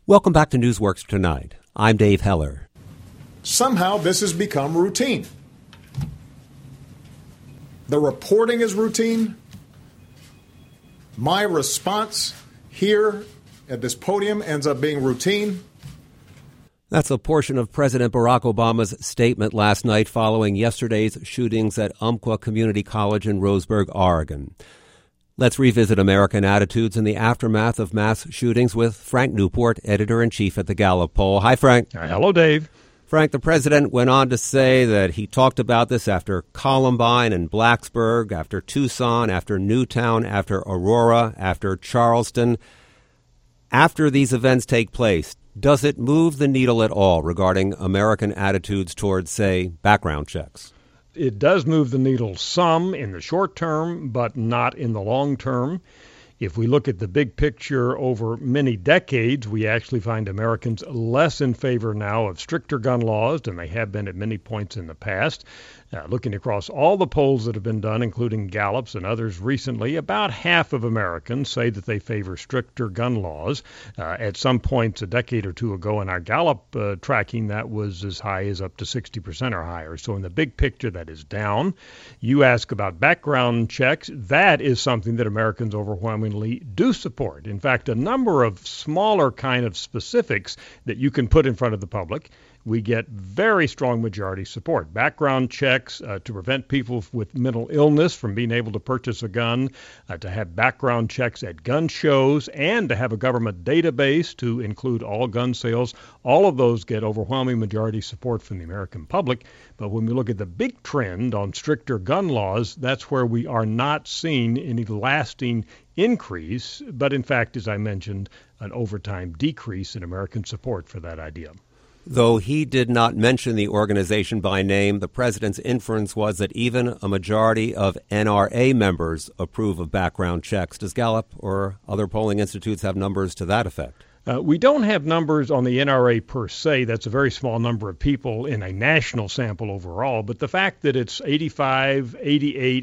Welcome back to Newsworks Tonight. I'm Dave Heller. Somehow this has become routine. The reporting is routine. My response here at this podium ends up being routine. That's a portion of President Barack Obama's statement last night following yesterday's shootings at Umpqua Community College in Roseburg, Oregon. Let's revisit American attitudes in the aftermath of mass shootings with Frank Newport, editor-in-chief at the Gallup poll. Hi, Frank. Hello, Dave. Frank, the president went on to say that he talked about this after Columbine and Blacksburg, after Tucson, after Newtown, after Aurora, after Charleston. After these events take place, does it move the needle at all regarding American attitudes towards, say, background checks? It does move the needle some in the short term, but not in the long term. If we look at the big picture over many decades, we actually find Americans less in favor now of stricter gun laws than they have been at many points in the past. Looking across all the polls that have been done, including Gallup's and others recently, about half of Americans say that they favor stricter gun laws. At some points a decade or two ago in our Gallup tracking, that was as high as up to 60% or higher. So in the big picture, that is down. You ask about background checks. That is something that Americans overwhelmingly do support. In fact, a number of smaller kind of specifics that you can put in front of the public, we get very strong majority support. Background checks to prevent people with mental illness from being able to purchase a gun, to have background checks at gun shows, and to have a government database to include all gun sales. All of those get overwhelming majority support from the American public. But when we look at the big trend on stricter gun laws, that's where we are not seeing any lasting increase, but in fact, as I mentioned, an overtime decrease in American support for that idea. Though he did not mention the organization by name, the president's inference was that even a majority of NRA members approve of background checks. Does Gallup or other polling institutes have numbers to that effect? We don't have numbers on the NRA per se. That's a very small number of people in a national sample overall. But the fact that it's 85, 88,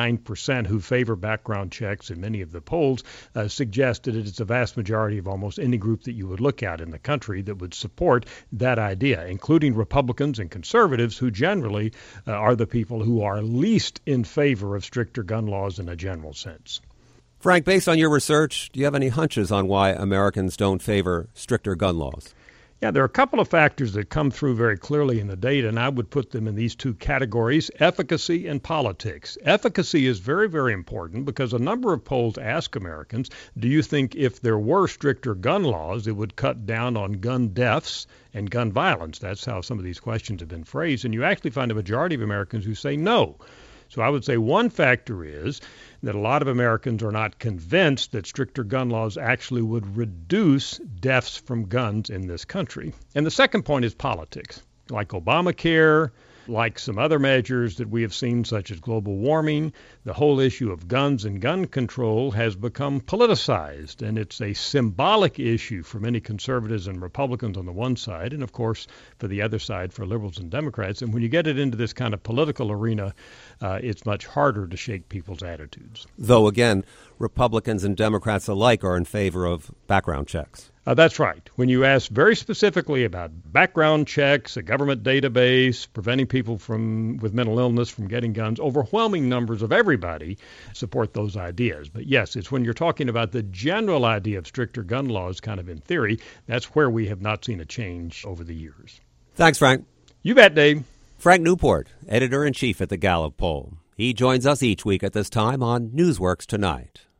89% who favor background checks in many of the polls suggests that it's a vast majority of almost any group that you would look at in the country that would support that idea, including Republicans and conservatives, who generally are the people who are least in favor of stricter gun laws in a general sense. Frank, based on your research, do you have any hunches on why Americans don't favor stricter gun laws? Yeah, there are a couple of factors that come through very clearly in the data, and I would put them in these two categories, efficacy and politics. Efficacy is very, very important because a number of polls ask Americans, do you think if there were stricter gun laws, it would cut down on gun deaths and gun violence? That's how some of these questions have been phrased, and you actually find a majority of Americans who say no. So I would say one factor is that a lot of Americans are not convinced that stricter gun laws actually would reduce deaths from guns in this country. And the second point is politics, like Obamacare, like some other measures that we have seen, such as global warming. The whole issue of guns and gun control has become politicized, and it's a symbolic issue for many conservatives and Republicans on the one side, and of course for the other side for liberals and Democrats. And when you get it into this kind of political arena, it's much harder to shake people's attitudes. Though, again, Republicans and Democrats alike are in favor of background checks. That's right. When you ask very specifically about background checks, a government database, preventing people with mental illness from getting guns, overwhelming numbers of everybody support those ideas. But yes, it's when you're talking about the general idea of stricter gun laws, kind of in theory, that's where we have not seen a change over the years. Thanks, Frank. You bet, Dave. Frank Newport, editor-in-chief at the Gallup poll. He joins us each week at this time on Newsworks Tonight.